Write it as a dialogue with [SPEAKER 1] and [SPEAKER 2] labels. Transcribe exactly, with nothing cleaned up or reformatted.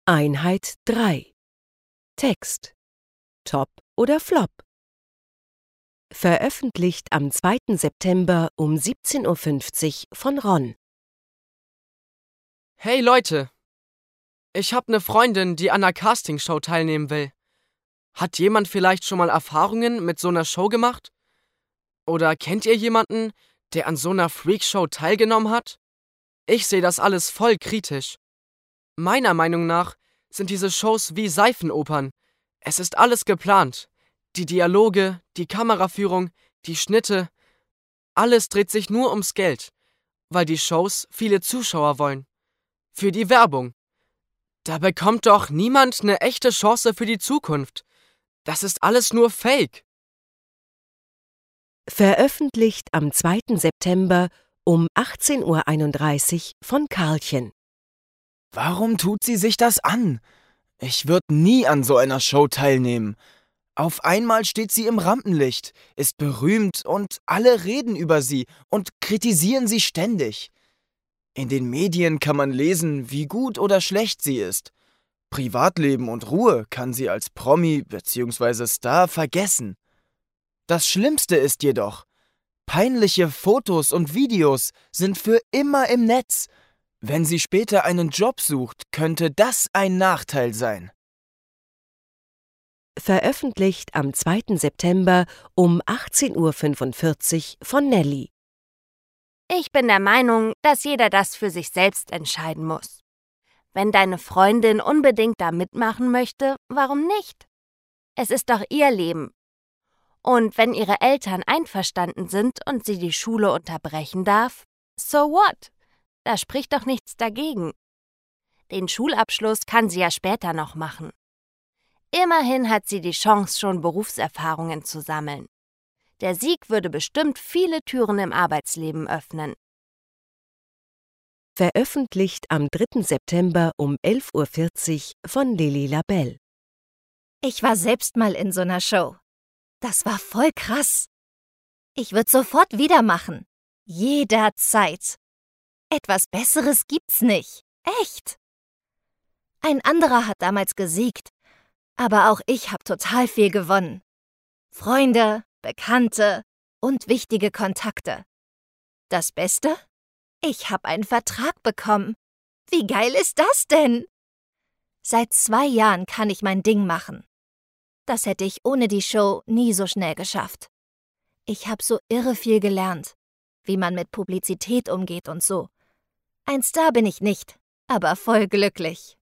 [SPEAKER 1] Einheit drei. Text. Top oder Flop? Veröffentlicht am zweiten September um siebzehn Uhr fünfzig von Ron.
[SPEAKER 2] Hey Leute! Ich hab ne Freundin, die an einer Castingshow teilnehmen will. Hat jemand vielleicht schon mal Erfahrungen mit so einer Show gemacht? Oder kennt ihr jemanden, der an so einer Freakshow teilgenommen hat? Ich sehe das alles voll kritisch. Meiner Meinung nach sind diese Shows wie Seifenopern. Es ist alles geplant. Die Dialoge, die Kameraführung, die Schnitte. Alles dreht sich nur ums Geld, weil die Shows viele Zuschauer wollen. Für die Werbung. Da bekommt doch niemand eine echte Chance für die Zukunft. Das ist alles nur Fake.
[SPEAKER 1] Veröffentlicht am zweiten September um achtzehn Uhr einunddreißig von Karlchen.
[SPEAKER 3] Warum tut sie sich das an? Ich würde nie an so einer Show teilnehmen. Auf einmal steht sie im Rampenlicht, ist berühmt und alle reden über sie und kritisieren sie ständig. In den Medien kann man lesen, wie gut oder schlecht sie ist. Privatleben und Ruhe kann sie als Promi bzw. Star vergessen. Das Schlimmste ist jedoch, peinliche Fotos und Videos sind für immer im Netz. Wenn sie später einen Job sucht, könnte das ein Nachteil sein.
[SPEAKER 1] Veröffentlicht am zweiten September um achtzehn Uhr fünfundvierzig von Nelly.
[SPEAKER 4] Ich bin der Meinung, dass jeder das für sich selbst entscheiden muss. Wenn deine Freundin unbedingt da mitmachen möchte, warum nicht? Es ist doch ihr Leben. Und wenn ihre Eltern einverstanden sind und sie die Schule unterbrechen darf, so what? Da spricht doch nichts dagegen. Den Schulabschluss kann sie ja später noch machen. Immerhin hat sie die Chance, schon Berufserfahrungen zu sammeln. Der Sieg würde bestimmt viele Türen im Arbeitsleben öffnen.
[SPEAKER 1] Veröffentlicht am dritten September um elf Uhr vierzig von Lili Labelle.
[SPEAKER 5] Ich war selbst mal in so einer Show. Das war voll krass. Ich würde sofort wieder machen. Jederzeit. Etwas Besseres gibt's nicht. Echt. Ein anderer hat damals gesiegt. Aber auch ich habe total viel gewonnen. Freunde, Bekannte und wichtige Kontakte. Das Beste? Ich habe einen Vertrag bekommen. Wie geil ist das denn? Seit zwei Jahren kann ich mein Ding machen. Das hätte ich ohne die Show nie so schnell geschafft. Ich habe so irre viel gelernt, wie man mit Publizität umgeht und so. Ein Star bin ich nicht, aber voll glücklich.